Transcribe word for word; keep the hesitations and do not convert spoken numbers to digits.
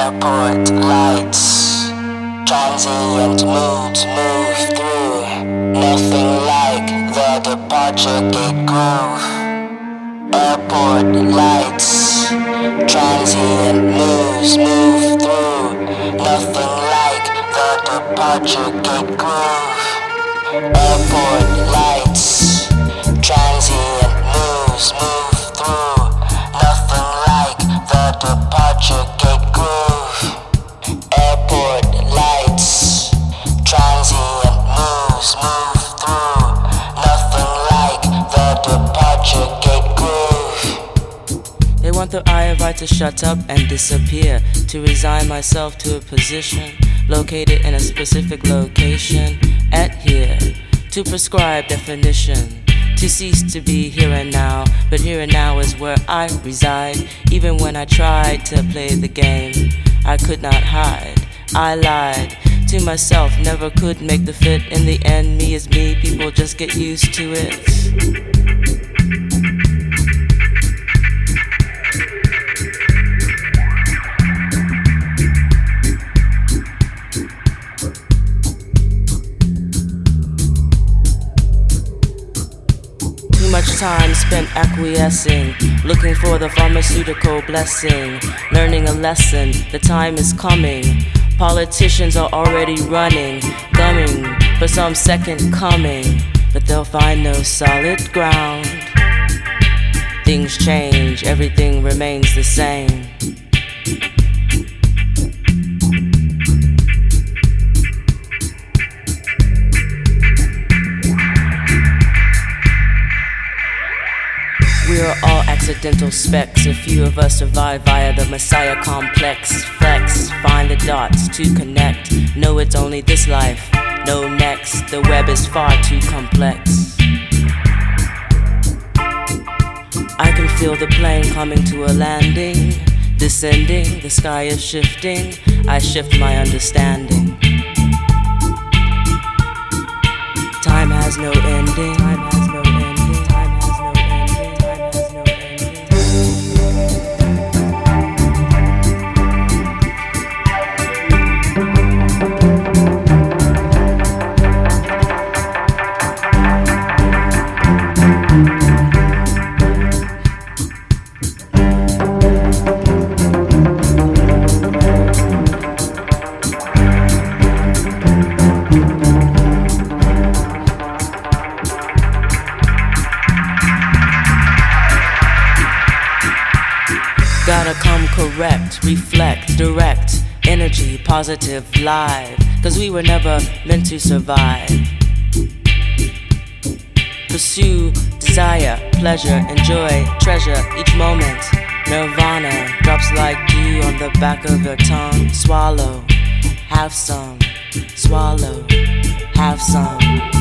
Airport lights, transient moods move through. Nothing like the departure gate groove. Airport lights, transient moods move through. Nothing like the departure gate groove. Airport lights, transient moods move through. Nothing like the departure gate groove. Airport lights, transient moves move through. Nothing like the departure gate groove. They want the I of I to shut up and disappear, to resign myself to a position located in a specific location at here, to prescribe definition, to cease to be here and now. But here and now is where I reside. Even when I tried to play the game, I could not hide. I lied to myself, never could make the fit. In the end, me is me, people just get used to it. Much time spent acquiescing, looking for the pharmaceutical blessing, learning a lesson, the time is coming. Politicians are already running, gumming for some second coming, but they'll find no solid ground. Things change, everything remains the same. We are all accidental specks. A few of us survive via the Messiah complex. Flex, find the dots to connect. No, it's only this life, no next. The web is far too complex. I can feel the plane coming to a landing, descending, the sky is shifting. I shift my understanding. Time has no ending. Time has no ending. Gotta come correct, reflect, direct, energy, positive, live. Cause we were never meant to survive. Pursue, desire, pleasure, enjoy, treasure each moment. Nirvana drops like dew on the back of your tongue. Swallow, have some, swallow, have some.